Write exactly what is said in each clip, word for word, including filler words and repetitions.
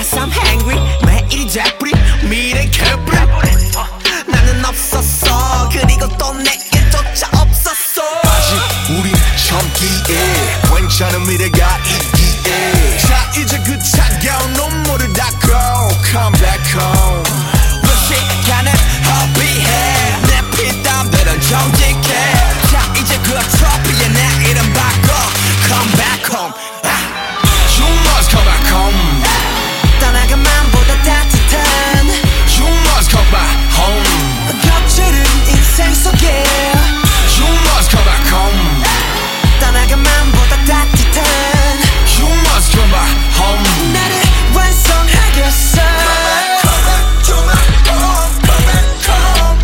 Yes I'm hangry 매일이 되뿌리 미래 개뿌리 나는 없었어 그리고 또 내일조차 없었어 아직 우린 젊기에 괜찮은 미래가 있기에 자 이제 그 차가운 눈물을 닦고 Come back home 몇 시간을 허비해 내 피땀들은 정직해 자 이제 그 트로피에 내 이름 바꿔 Come back home You must come back home 떠나간 맘보다 따뜻한 You must come back home 겹치는 인생 속에 You must come back home 떠나간 맘보다 따뜻한 You must come back home 나를 완성하겠어 Come back to my home Come back home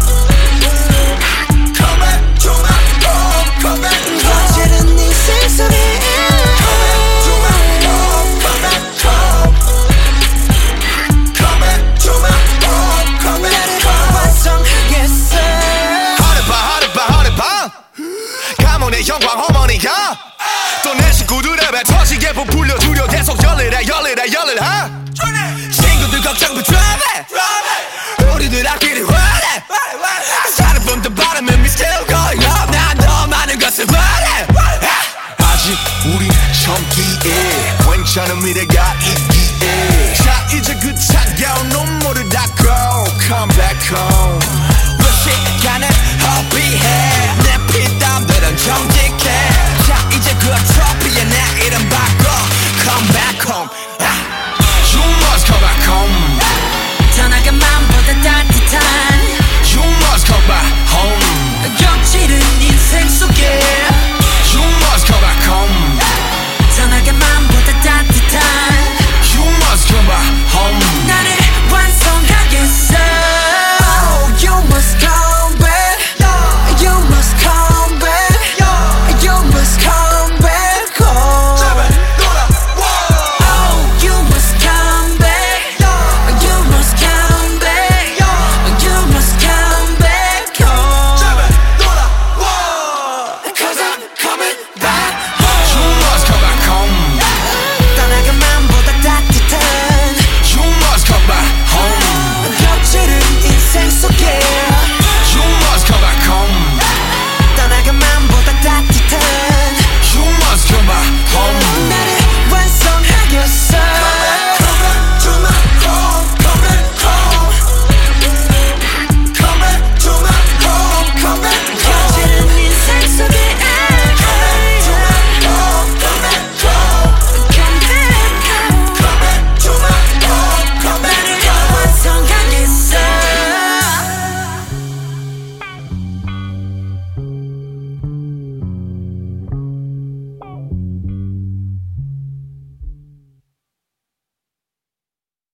Come back to my home Come back home 겹치는 인생 속에 Come back to my home Come back home Come back to my home Come back 나를 home 완성하겠어 하늘봐 하늘봐 하늘봐 감옥의 형광 어머니가 또 내 식구들의 배 터지게 부풀려주려 계속 열일해 열일해 열일해 친구들 걱정도 드라마 우리들 앞길이 화내 사는 분들 바람은 we still going up 난 더 많은 것을 원해 아직 우린 젊기에 괜찮은 미래가 있기에 자 이제 그 차가운 눈물을 닦고 Come back home 몇 시간을 허비해 내 피땀들은 정직해 자 이제 그